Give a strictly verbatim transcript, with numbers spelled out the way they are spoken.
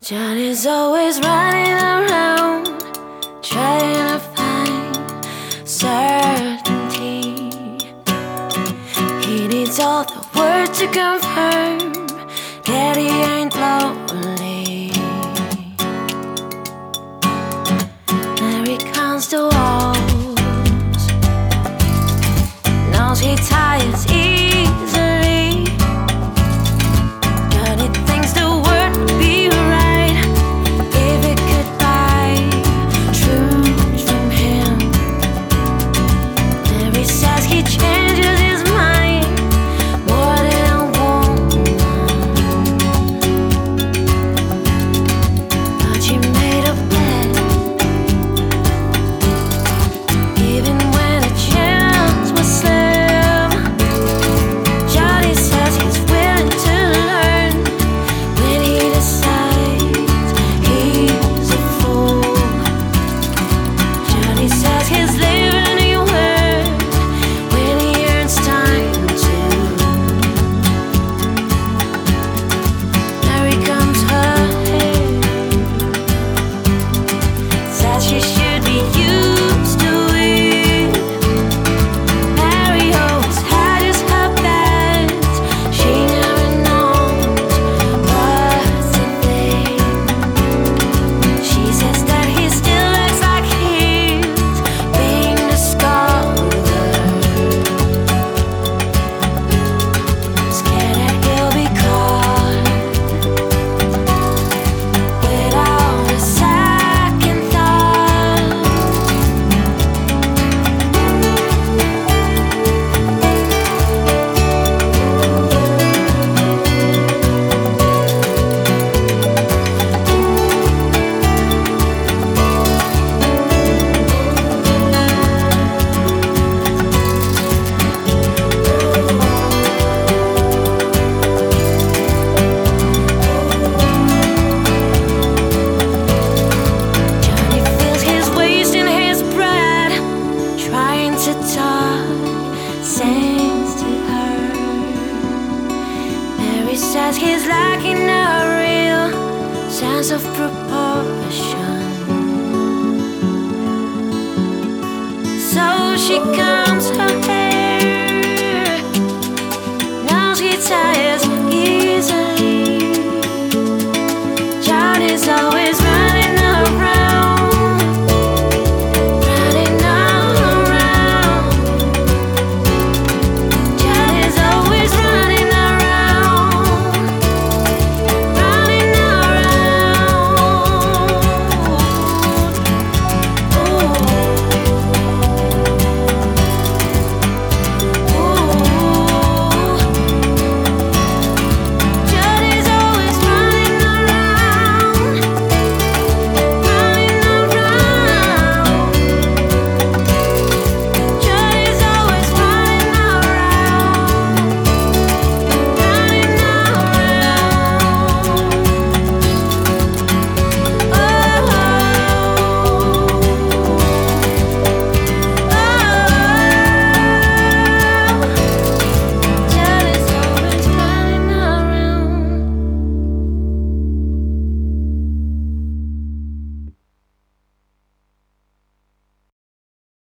Johnny's always running around, trying to find certainty. He needs all the words to confirm that he ain't lonely. There he counts the walls, knows he tires easily. Johnny thinks the world would be right if it could buy truth from him. There he says he changes his mind more than a woman, but she made a bet. Even when a chance was slim, Johnny says he's willing to learn when he decides he's a fool. Johnny says he's living anywhere when he earns time to. There he comes her head, says she should be used to it. Mary always hedges her bets, she never knows what's the thing. She says that he still looks like he's being discovered, scared that he'll be caught without a second thought. Johnny feels he's wasting his breath, trying to talk sense to her. Mary says he's lacking a real sense of proportion, so she comes